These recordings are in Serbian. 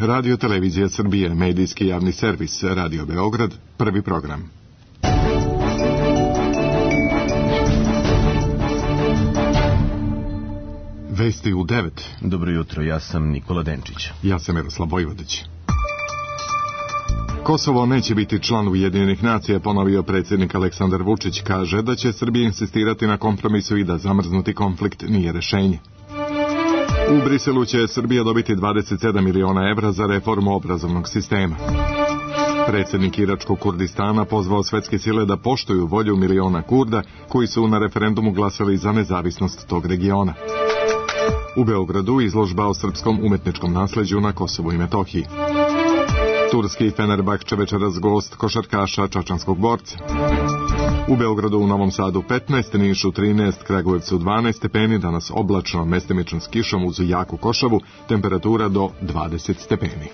Radio Televizija Srbije, medijski javni servis, Radio Beograd, prvi program. Vesti u 9. Dobro jutro, ja sam Nikola Denčić. Ja sam Miroslav Vojvodić. Kosovo neće biti član Ujedinjenih nacija, ponovio predsjednik Aleksandar Vučić. Kaže da će Srbija insistirati na kompromisu i da zamrznuti konflikt nije rešenje. U Briselu će Srbija dobiti 27 miliona evra za reformu obrazovnog sistema. Predsjednik Iračkog Kurdistana pozvao svetske sile da poštuju volju miliona Kurda koji su na referendumu glasali za nezavisnost tog regiona. U Beogradu izložba o srpskom umetničkom nasleđu na Kosovu i Metohiji. Turski Fenerbahče večeras gost košarkaša čačanskog borca. U Beogradu, u Novom Sadu 15, Nišu 13, Kragujevcu 12 stepeni, danas oblačno, mestimično s kišom uz jaku košavu, temperatura do 20 stepeni.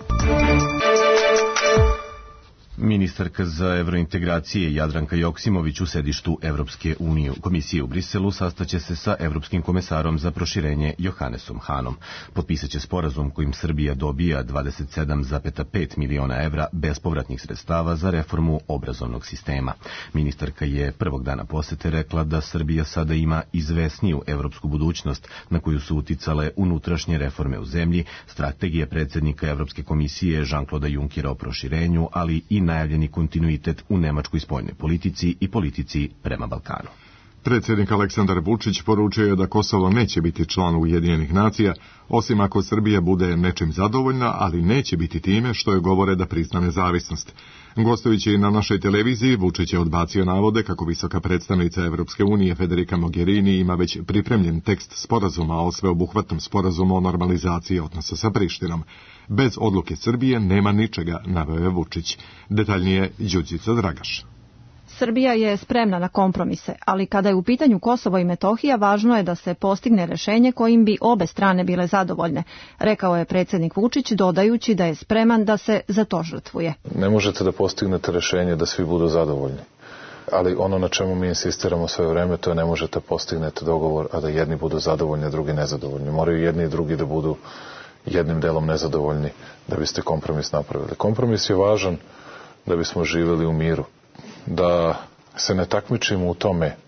Ministarka za evrointegracije Jadranka Joksimović u sedištu Evropske komisije u Briselu sastaće se sa Evropskim komesarom za proširenje Johannesom Hanom. Potpisaće sporazum kojim Srbija dobija 27,5 miliona evra bespovratnih sredstava za reformu obrazovnog sistema. Ministarka je prvog dana posete rekla da Srbija sada ima izvesniju evropsku budućnost na koju su uticale unutrašnje reforme u zemlji, strategija predsjednika Evropske komisije Jean-Claude Junckera o proširenju, ali i najavljeni kontinuitet u nemačkoj spoljnoj politici i politici prema Balkanu. Predsjednik Aleksandar Vučić poručio je da Kosovo neće biti član Ujedinjenih nacija, osim ako Srbija bude nečim zadovoljna, ali neće biti time što je govore da prizna nezavisnost. Gostujući na našoj televiziji, Vučić je odbacio navode kako visoka predstavnica Evropske unije Federica Mogherini ima već pripremljen tekst sporazuma o sveobuhvatnom sporazumu o normalizaciji odnosa sa Prištinom. Bez odluke Srbije nema ničega, naveo je Vučić. Detaljnije Đurđica Dragaš. Srbija je spremna na kompromise, ali kada je u pitanju Kosovo i Metohija, važno je da se postigne rešenje kojim bi obe strane bile zadovoljne, rekao je predsjednik Vučić, dodajući da je spreman da se za to žrtvuje. Ne možete da postignete rešenje da svi budu zadovoljni, ali ono na čemu mi insistiramo sve vreme, to je ne možete postignete dogovor, a da jedni budu zadovoljni, a drugi nezadovoljni. Moraju jedni i drugi da budu jednim delom nezadovoljni da biste kompromis napravili. Kompromis je važan da bismo živjeli u miru. Da se ne takmičimo u tome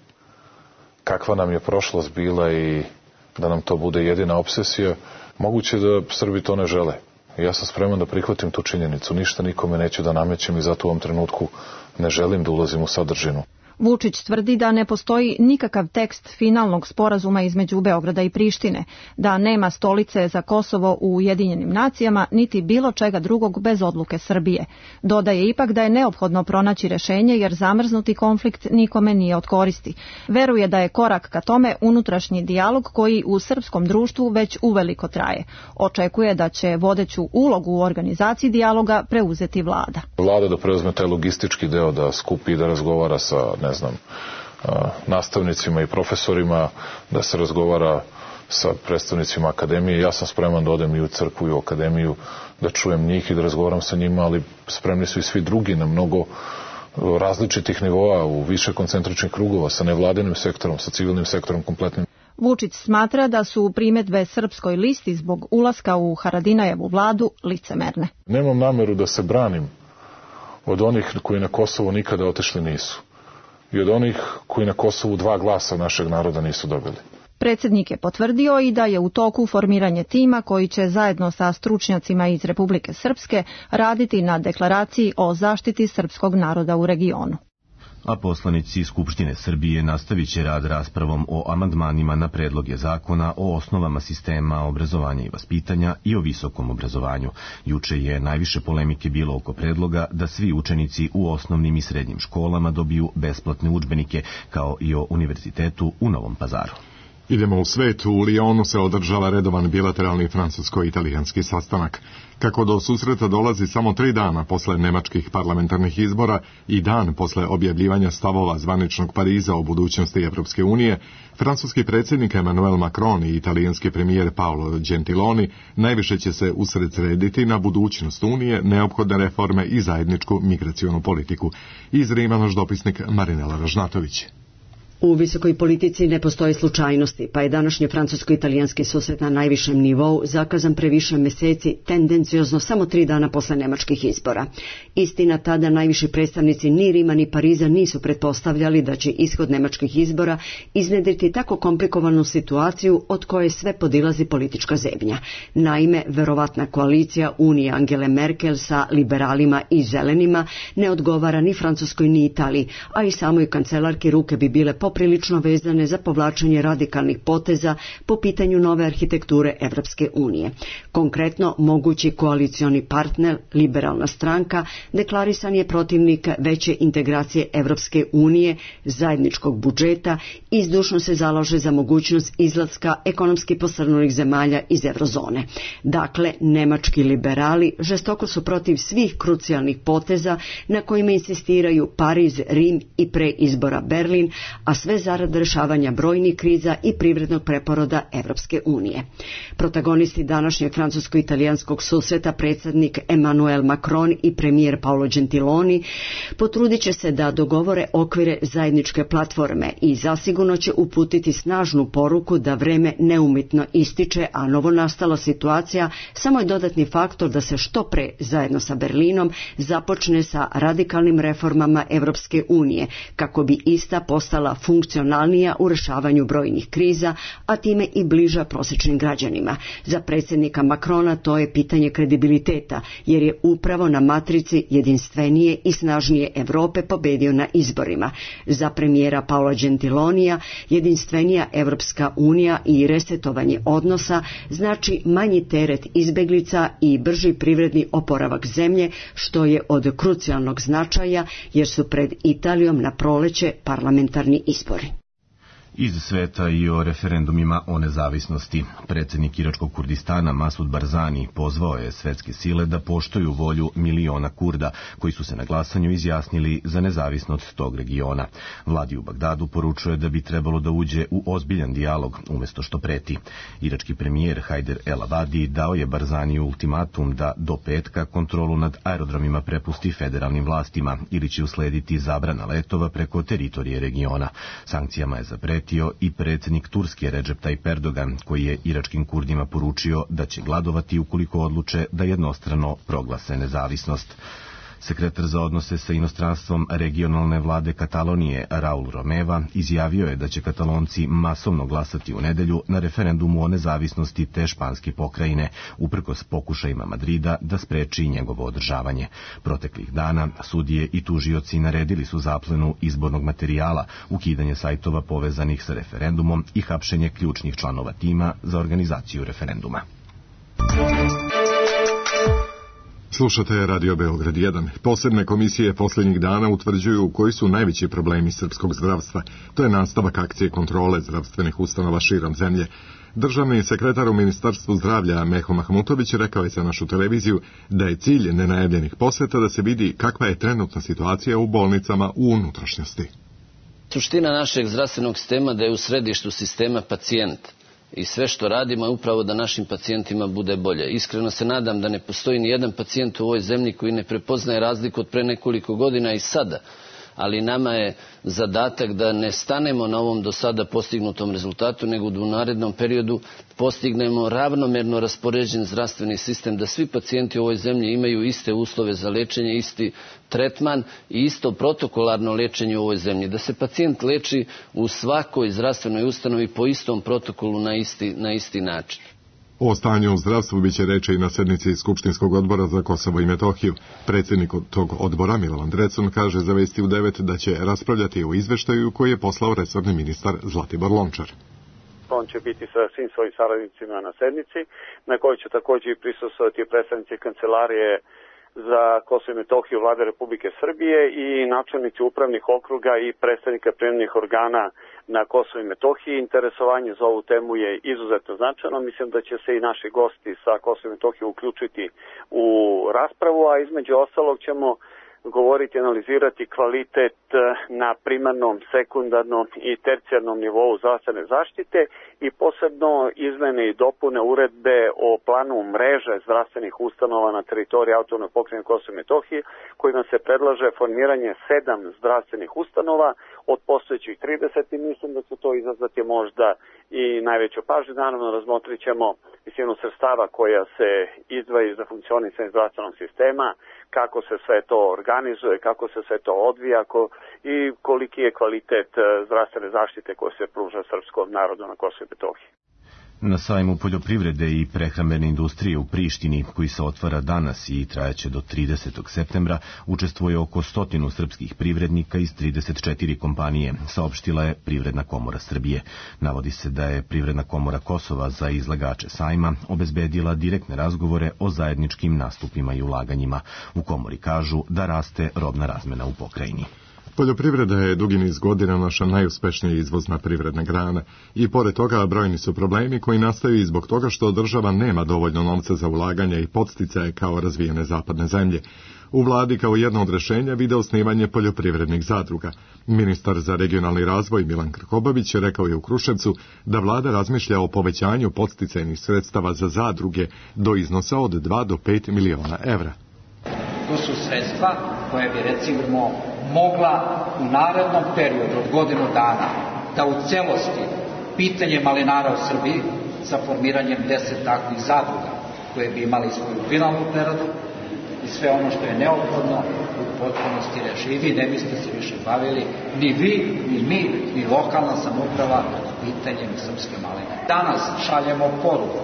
kakva nam je prošlost bila i da nam to bude jedina obsesija, moguće da Srbi to ne žele. Ja sam spreman da prihvatim tu činjenicu, ništa nikome neću da namećem i zato u ovom trenutku ne želim da ulazim u sadržinu. Vučić tvrdi da ne postoji nikakav tekst finalnog sporazuma između Beograda i Prištine, da nema stolice za Kosovo u Ujedinjenim nacijama, niti bilo čega drugog bez odluke Srbije. Dodaje ipak da je neophodno pronaći rešenje jer zamrznuti konflikt nikome nije od koristi. Veruje da je korak ka tome unutrašnji dijalog koji u srpskom društvu već uveliko traje. Očekuje da će vodeću ulogu u organizaciji dijaloga preuzeti vlada. Vlada da preuzme taj logistički deo, da skupi i da razgovara sa nastavnicima i profesorima, da se razgovara sa predstavnicima akademije. Ja sam spreman da odem i u crkvu i u akademiju, da čujem njih i da razgovaram sa njima, ali spremni su i svi drugi na mnogo različitih nivoa, u više koncentričnih krugova, sa nevladinim sektorom, sa civilnim sektorom kompletnim. Vučić smatra da su primedbe Srpskoj listi zbog ulaska u Haradinajevu vladu licemerne. Nemam nameru da se branim od onih koji na Kosovo nikada otišli nisu i od onih koji na Kosovu 2 glasa našeg naroda nisu dobili. Predsjednik je potvrdio i da je u toku formiranje tima koji će zajedno sa stručnjacima iz Republike Srpske raditi na deklaraciji o zaštiti srpskog naroda u regionu. A poslanici Skupštine Srbije nastavit će rad raspravom o amandmanima na predloge zakona o osnovama sistema obrazovanja i vaspitanja i o visokom obrazovanju. Juče je najviše polemike bilo oko predloga da svi učenici u osnovnim i srednjim školama dobiju besplatne udžbenike, kao i o univerzitetu u Novom Pazaru. Idemo u svet. U Lyonu se održava redovan bilateralni francusko-italijanski sastanak. Kako do susreta dolazi samo 3 dana posle nemačkih parlamentarnih izbora i dan posle objavljivanja stavova zvaničnog Pariza o budućnosti Evropske unije, francuski predsjednik Emmanuel Macron i italijanski premijer Paolo Gentiloni najviše će se usredsrediti na budućnost Unije, neophodne reforme i zajedničku migracionu politiku. Iz Rima naš dopisnik Marinela Ražnatović. U visokoj politici ne postoje slučajnosti, pa je današnji francusko-italijanski susret na najvišem nivou zakazan pre više meseci, tendenciozno samo 3 dana posle nemačkih izbora. Istina, tada najviši predstavnici ni Rima ni Pariza nisu pretpostavljali da će ishod nemačkih izbora iznedriti tako komplikovanu situaciju od koje sve podilazi politička zebnja. Naime, verovatna koalicija Unije Angele Merkel sa liberalima i zelenima ne odgovara ni Francuskoj ni Italiji, a i samoj kancelarki ruke bi bile poprilično vezane za povlačenje radikalnih poteza po pitanju nove arhitekture Evropske unije. Konkretno, mogući koalicioni partner, liberalna stranka, deklarisan je protivnik veće integracije Evropske unije, zajedničkog budžeta i zdušno se zalaže za mogućnost izlaska ekonomski posrnulih zemalja iz eurozone. Dakle, nemački liberali žestoko su protiv svih krucijalnih poteza na kojima insistiraju Pariz, Rim i pre izbora Berlin, a sve zarad rešavanja brojnih kriza i privrednog preporoda Evropske unije. Protagonisti današnjeg francusko-italijanskog susreta, predsjednik Emmanuel Macron i premijer Paolo Gentiloni, potrudit će se da dogovore okvire zajedničke platforme i zasigurno će uputiti snažnu poruku da vreme neumitno ističe, a novonastala situacija samo je dodatni faktor da se što pre zajedno sa Berlinom započne sa radikalnim reformama Evropske unije, kako bi ista postala funkcionalnija u rešavanju brojnih kriza, a time i bliža prosječnim građanima. Za predsjednika Macrona to je pitanje kredibiliteta, jer je upravo na matrici jedinstvenije i snažnije Europe pobedio na izborima. Za premijera Paola Gentilonija jedinstvenija Evropska unija i resetovanje odnosa znači manji teret izbeglica i brži privredni oporavak zemlje, što je od krucijalnog značaja jer su pred Italijom na proleće parlamentarni izbori. Iz sveta i o referendumima o nezavisnosti. Predsjednik iračkog Kurdistana Masud Barzani pozvao je svetske sile da poštuju volju miliona Kurda koji su se na glasanju izjasnili za nezavisnost tog regiona. Vladi u Bagdadu poručuje da bi trebalo da uđe u ozbiljan dijalog umjesto što preti. Irački premijer Hajder El Abadi dao je Barzaniju ultimatum da do petka kontrolu nad aerodromima prepusti federalnim vlastima ili će uslediti zabrana letova preko teritorije regiona. Sankcijama je zapretio i predsjednik Turske Recep Tayyip Erdogan, koji je iračkim Kurdima poručio da će gladovati ukoliko odluče da jednostrano proglase nezavisnost. Sekretar za odnose sa inostranstvom regionalne vlade Katalonije Raul Romeva izjavio je da će Katalonci masovno glasati u nedelju na referendumu o nezavisnosti te španske pokrajine, uprkos pokušajima Madrida da spreči njegovo održavanje. Proteklih dana sudije i tužioci naredili su zaplenu izbornog materijala, ukidanje sajtova povezanih sa referendumom i hapšenje ključnih članova tima za organizaciju referenduma. Slušate Radio Beograd 1. Posebne komisije posljednjih dana utvrđuju koji su najveći problemi srpskog zdravstva. To je nastavak akcije kontrole zdravstvenih ustanova širom zemlje. Državni sekretar u Ministarstvu zdravlja Meho Mahmutović rekao je za našu televiziju da je cilj nenajavljenih posjeta da se vidi kakva je trenutna situacija u bolnicama u unutrašnjosti. Suština našeg zdravstvenog sistema da je u središtu sistema pacijent. I sve što radimo je upravo da našim pacijentima bude bolje. Iskreno se nadam da ne postoji ni jedan pacijent u ovoj zemlji koji ne prepoznaje razliku od pre nekoliko godina i sada. Ali nama je zadatak da ne stanemo na ovom do sada postignutom rezultatu, nego da u narednom periodu postignemo ravnomerno raspoređen zdravstveni sistem, da svi pacijenti u ovoj zemlji imaju iste uslove za lečenje, isti tretman i isto protokolarno lečenje u ovoj zemlji. Da se pacijent leči u svakoj zdravstvenoj ustanovi po istom protokolu na isti način. O stanju u zdravstvu biće reči i na sednici Skupštinskog odbora za Kosovo i Metohiju. Predsjednik tog odbora Milovan Drecun kaže za Vesti u 9 da će raspravljati o izveštaju koji je poslao resorni ministar Zlatibor Lončar. On će biti sa svim svojim saradnicima na sednici, na kojoj će također i prisustvovati predstavnici kancelarije za Kosovo i Metohiju Vlade Republike Srbije i načelnici upravnih okruga i predstavnika privremenih organa na Kosovo i Metohiji. Interesovanje za ovu temu je izuzetno značajno. Mislim da će se i naši gosti sa Kosovo i Metohije uključiti u raspravu, a između ostalog ćemo govoriti i analizirati kvalitet na primarnom, sekundarnom i tercijarnom nivou zdravstvene zaštite i posebno izmene i dopune uredbe o planu mreže zdravstvenih ustanova na teritoriji Autonomne pokrajine Kosova i Metohije, kojima se predlaže formiranje 7 zdravstvenih ustanova od postojećih 30 i mislim da će to izazvati možda i najveću pažnju. Naravno, razmotrit ćemo visinu sredstava koja se izdvaja za funkcionisanje zdravstvenog sistema, kako se sve to organizuje, kako se sve to odvija i koliki je kvalitet zdravstvene zaštite koja se pruža srpskom narodu na Kosovu i Metohiji. Na sajmu poljoprivrede i prehrambene industrije u Prištini, koji se otvara danas i trajaće do 30. septembra, učestvuje oko 100 srpskih privrednika iz 34 kompanije, saopštila je Privredna komora Srbije. Navodi se da je Privredna komora Kosova za izlagače sajma obezbedila direktne razgovore o zajedničkim nastupima i ulaganjima. U komori kažu da raste robna razmena u pokrajini. Poljoprivreda je dugi niz godina naša najuspešnija izvozna privredna grana i pored toga brojni su problemi koji nastaju i zbog toga što država nema dovoljno novca za ulaganje i podsticaje kao razvijene zapadne zemlje. U vladi kao jedno od rešenja vide osnivanje poljoprivrednih zadruga. Ministar za regionalni razvoj Milan Krkobabić rekao je u Kruševcu da vlada razmišlja o povećanju podsticajnih sredstava za zadruge do iznosa od 2 do 5 miliona evra. To su sredstva koje bi recimo mogla u narednom periodu od godinu dana da u celosti pitanje malinara u Srbiji sa formiranjem 10 takvih zadruga koje bi imali svoju finalnu preradu i sve ono što je neophodno u potpunosti reši. I vi ne biste se više bavili, ni vi, ni mi, ni lokalna samouprava pitanjem srpske maline. Danas šaljemo poruku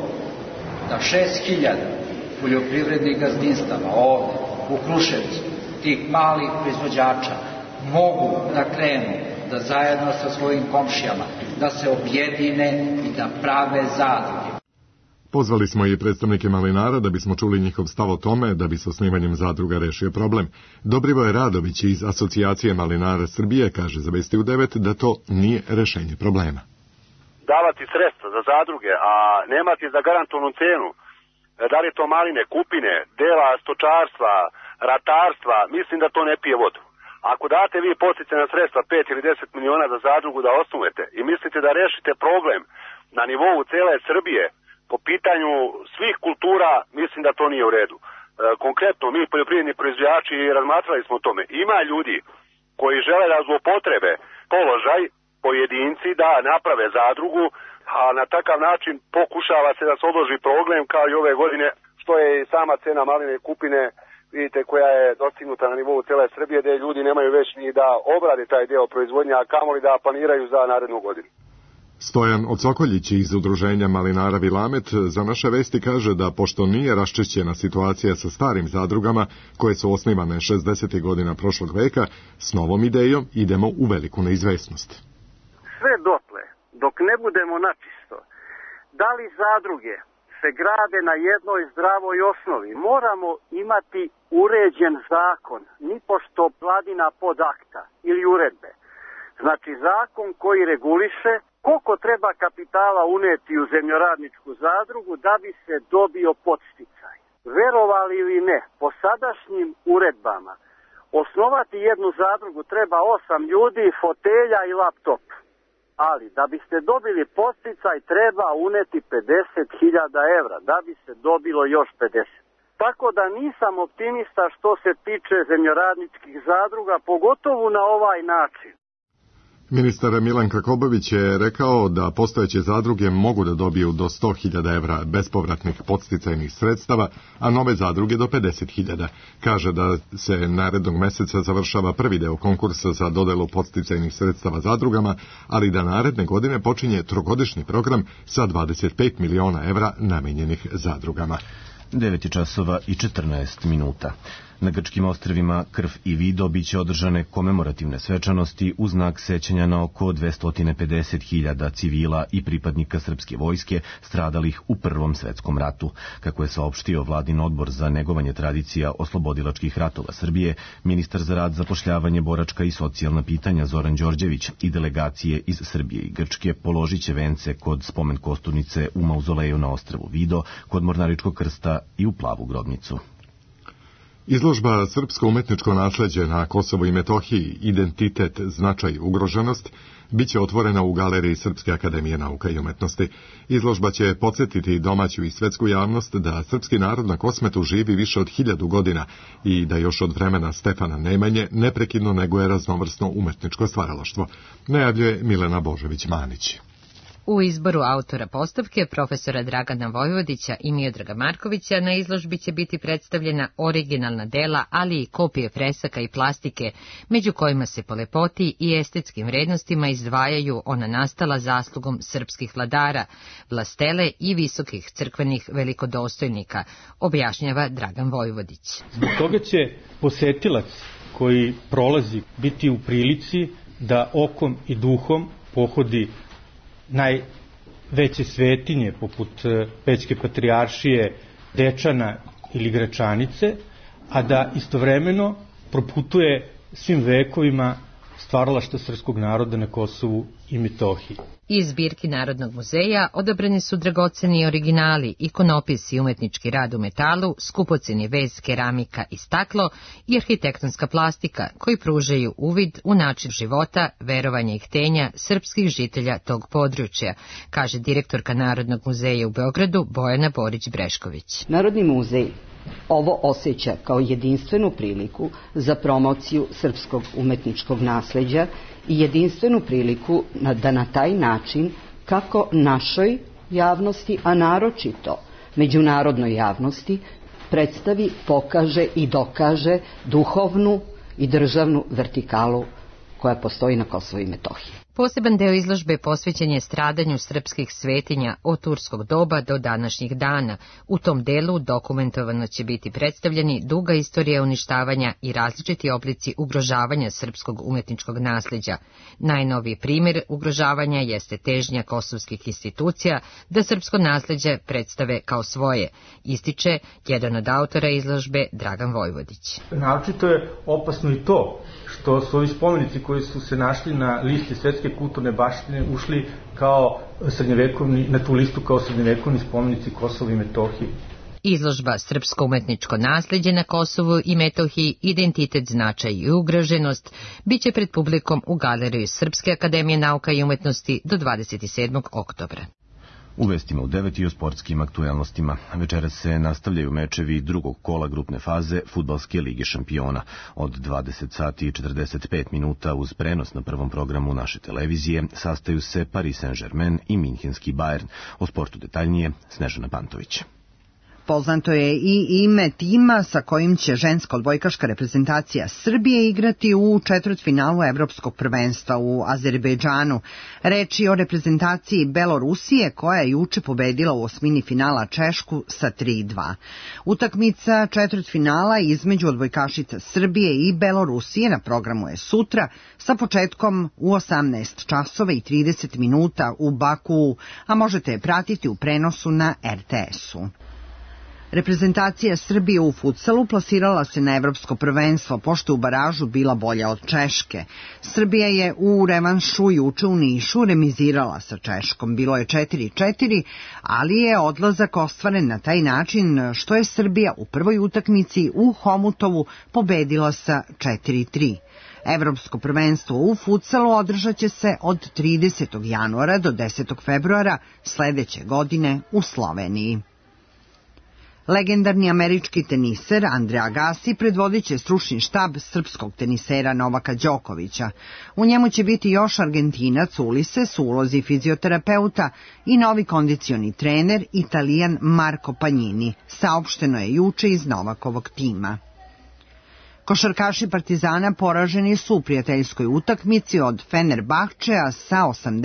da 6.000 poljoprivrednih gazdinstava ovde u Kruševcu, tih malih proizvođača, mogu da krenu da zajedno sa svojim komšijama, da se objedine i da prave zadruge. Pozvali smo i predstavnike malinara da bismo čuli njihov stav o tome da bi s osnivanjem zadruga rešio problem. Dobrivoje Radović iz Asocijacije malinara Srbije kaže za Vesti u 9 da to nije rešenje problema. Davati sredstva za zadruge, a nemati za garantovanu cenu, da li je to maline, kupine, dela stočarstva, ratarstva, mislim da to ne pije vodu. Ako date vi podsticajna sredstva 5 ili 10 miliona za zadrugu da osnujete i mislite da rešite problem na nivou cele Srbije po pitanju svih kultura, mislim da to nije u redu. Konkretno, mi poljoprivredni proizvođači razmatrali smo o tome. Ima ljudi koji žele da zloupotrebe položaj pojedinci da naprave zadrugu, a na takav način pokušava se da se odloži problem kao i ove godine, što je i sama cena maline kupine, vidite, koja je dostignuta na nivou cele Srbije, gde ljudi nemaju već ni da obrade taj deo proizvodnja, a kamoli da planiraju za narednu godinu. Stojan Ocokoljić iz udruženja Malinara Vilamet za naše vesti kaže da pošto nije raščišćena situacija sa starim zadrugama koje su osnivane 60. godina prošlog veka, s novom idejom idemo u veliku neizvesnost. Sve dotle, dok ne budemo načisto, da li zadruge se grade na jednoj zdravoj osnovi, moramo imati uređen zakon, nipošto vladina podakta ili uredbe. Znači zakon koji reguliše koliko treba kapitala uneti u zemljoradničku zadrugu da bi se dobio podsticaj. Verovali ili ne, po sadašnjim uredbama osnovati jednu zadrugu treba 8 ljudi, fotelja i laptop. Ali da biste dobili podsticaj treba uneti 50.000 evra da bi se dobilo još 50. Tako da nisam optimista što se tiče zemljoradničkih zadruga, pogotovo na ovaj način. Ministar Milan Krkobabić je rekao da postojeće zadruge mogu da dobiju do 100.000 evra bespovratnih podsticajnih sredstava, a nove zadruge do 50.000. Kaže da se narednog meseca završava prvi deo konkursa za dodelu podsticajnih sredstava zadrugama, ali da naredne godine počinje trogodišnji program sa 25 miliona evra namenjenih zadrugama. 9 časova i 14 minuta. Na grčkim ostrvima Krf i Vido biće održane komemorativne svečanosti u znak sećanja na oko 250.000 civila i pripadnika srpske vojske stradalih u Prvom svetskom ratu. Kako je saopštio vladin odbor za negovanje tradicija oslobodilačkih ratova Srbije, ministar za rad, zapošljavanje, boračka i socijalna pitanja Zoran Đorđević i delegacije iz Srbije i Grčke položit će vence kod spomen kosturnice u mauzoleju na ostrvu Vido, kod Mornaričkog krsta i u Plavu grobnicu. Izložba Srpsko umetničko nasleđe na Kosovu i Metohiji, identitet, značaj, ugroženost, biće otvorena u galeriji Srpske akademije nauka i umetnosti. Izložba će podsjetiti domaću i svetsku javnost da srpski narod na Kosmetu živi više od 1000 godina i da još od vremena Stefana Nemanje neprekidno neguje raznovrsno umetničko stvaralaštvo, najavljuje Milena Božović-Manić. U izboru autora postavke profesora Dragana Vojvodića i Miodraga Markovića na izložbi će biti predstavljena originalna dela, ali i kopije fresaka i plastike, među kojima se po lepoti i estetskim vrednostima izdvajaju ona nastala zaslugom srpskih vladara, vlastele i visokih crkvenih velikodostojnika, objašnjava Dragan Vojvodić. Zbog toga će posetilac koji prolazi biti u prilici da okom i duhom pohodi najveće svetinje poput Pećke patrijaršije, Dečana ili Gračanice, a da istovremeno proputuje svim vekovima stvaralaštva srpskog naroda na Kosovu i Metohiji. Iz zbirki Narodnog muzeja odabrani su dragoceni originali, ikonopis i umetnički rad u metalu, skupoceni vez, keramika i staklo i arhitektonska plastika, koji pružaju uvid u način života, verovanja i htenja srpskih žitelja tog područja, kaže direktorka Narodnog muzeja u Beogradu Bojana Borić-Brešković. Narodni muzej ovo osjeća kao jedinstvenu priliku za promociju srpskog umetničkog nasleđa i jedinstvenu priliku da na taj način kako našoj javnosti, a naročito međunarodnoj javnosti, predstavi, pokaže i dokaže duhovnu i državnu vertikalu koja postoji na Kosovu i Metohiji. Poseban deo izložbe posvećen je stradanju srpskih svetinja od turskog doba do današnjih dana. U tom delu dokumentovano će biti predstavljeni duga istorija uništavanja i različiti oblici ugrožavanja srpskog umetničkog nasleđa. Najnoviji primjer ugrožavanja jeste težnja kosovskih institucija da srpsko nasleđe predstave kao svoje, ističe jedan od autora izložbe Dragan Vojvodić. Naročito je opasno i to što su ovi spomenici koji su se našli na listi svetske kulturne baštine ušli kao srednjevekovni, na tu listu kao srednjevekovni spomenici Kosova i Metohije. Izložba Srpsko umetničko nasleđe na Kosovu i Metohiji, identitet, značaj i ugroženost biće pred publikom u galeriji Srpske akademije nauka i umetnosti do 27. oktobra. U vestima u 9 i o sportskim aktuelnostima. Večeras se nastavljaju mečevi drugog kola grupne faze Fudbalske lige šampiona. Od 20 sati i 45 minuta uz prenos na prvom programu naše televizije sastaju se Paris Saint-Germain i Minhenski Bayern. O sportu detaljnije Snežana Pantović. Poznato je i ime tima sa kojim će ženska odbojkaška reprezentacija Srbije igrati u četvrtfinalu Evropskog prvenstva u Azerbejdžanu. Reč je o reprezentaciji Belorusije koja je juče pobedila u osmini finala Češku sa 3:2. Utakmica četvrtfinala između odbojkašica Srbije i Belorusije na programu je sutra sa početkom u 18 časova i 30 minuta u Bakuu, a možete je pratiti u prenosu na RTS-u. Reprezentacija Srbije u futsalu plasirala se na Evropsko prvenstvo, pošto u baražu bila bolja od Češke. Srbija je u revanšu juče u Nišu remizirala sa Češkom. Bilo je 4:4, ali je odlazak ostvaren na taj način što je Srbija u prvoj utakmici u Homutovu pobedila sa 4:3. Evropsko prvenstvo u futsalu održat će se od 30. januara do 10. februara sledeće godine u Sloveniji. Legendarni američki teniser Andre Agassi predvodit će stručni štab srpskog tenisera Novaka Đokovića. U njemu će biti još Argentinac Ulises u ulozi fizioterapeuta i novi kondicioni trener Italijan Marco Pagnini, saopšteno je juče iz Novakovog tima. Košarkaši Partizana poraženi su u prijateljskoj utakmici od Fenerbahčea sa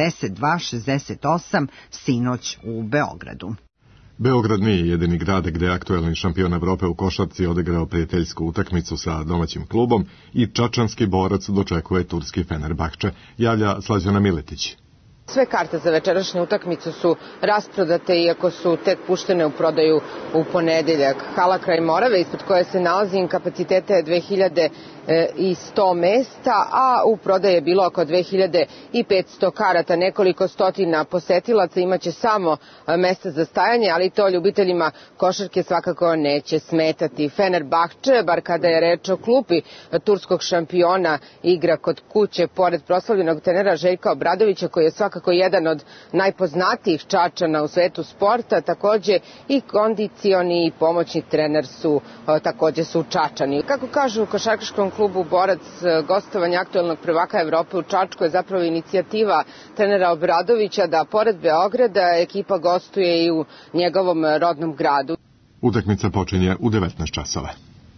82-68 sinoć u Beogradu. Beograd nije jedini grad gde aktuelni šampion Evrope u košarci odigrao prijateljsku utakmicu sa domaćim klubom i čačanski Borac dočekuje turski Fenerbahče, javlja Slađana Miletić. Sve karte za večerašnju utakmicu su rasprodate, iako su tek puštene u prodaju u ponedeljak. Hala kraj Morave, ispod koje se nalazi, kapaciteta je 2100 mesta, a u prodaji je bilo oko 2500 karata. Nekoliko stotina posetilaca imaće samo mesta za stajanje, ali to ljubiteljima košarke svakako neće smetati. Fenerbahče, bar kada je reč o klupi turskog šampiona, igra kod kuće pored proslavljenog trenera Željka Obradovića, koji je svakako jedan od najpoznatijih Čačana u svetu sporta. Takođe i kondicioni i pomoćni trener su takođe su Čačani. Kako kažu u košarkaškom klubu Borac, gostovanje aktuelnog prvaka Evrope u Čačku je zapravo inicijativa trenera Obradovića da pored Beograda ekipa gostuje i u njegovom rodnom gradu. Utakmica počinje u 19 časova.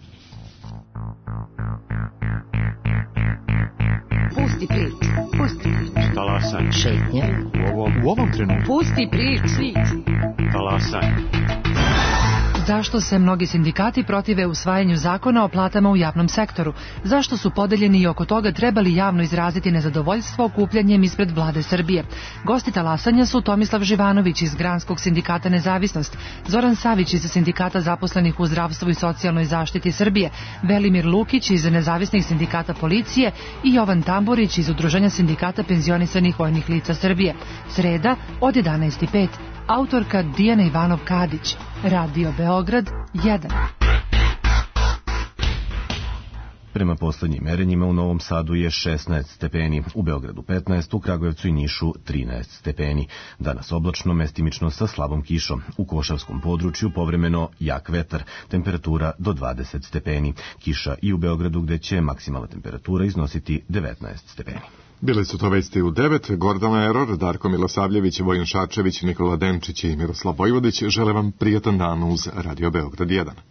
Pusti priču. Pusti priču. Talasaj. Šetnja. U ovom trenutku. Pusti priču. Talasaj. Zašto se mnogi sindikati protive usvajanju zakona o platama u javnom sektoru? Zašto su podeljeni i oko toga trebali javno izraziti nezadovoljstvo okupljanjem ispred vlade Srbije? Gosti talasanja su Tomislav Živanović iz Granskog sindikata Nezavisnost, Zoran Savić iz Sindikata zaposlenih u zdravstvu i socijalnoj zaštiti Srbije, Velimir Lukić iz Nezavisnih sindikata policije i Jovan Tamburić iz Udruženja sindikata penzionisanih vojnih lica Srbije. Sreda od 11:05. Autorka Dijana Ivanov-Kadić. Radio Beograd 1. Prema poslednjim merenjima u Novom Sadu je 16 stepeni, u Beogradu 15, u Kragujevcu i Nišu 13 stepeni. Danas oblačno, mestimično sa slabom kišom. U Košavskom području povremeno jak vetar, temperatura do 20 stepeni. Kiša i u Beogradu gde će maksimalna temperatura iznositi 19 stepeni. Bili su to vesti u 9. Gordana Eror, Darko Milosavljević, Vojin Šarčević, Nikola Denčić i Miroslav Vojvodić. Žele vam prijatan dan uz Radio Beograd 1.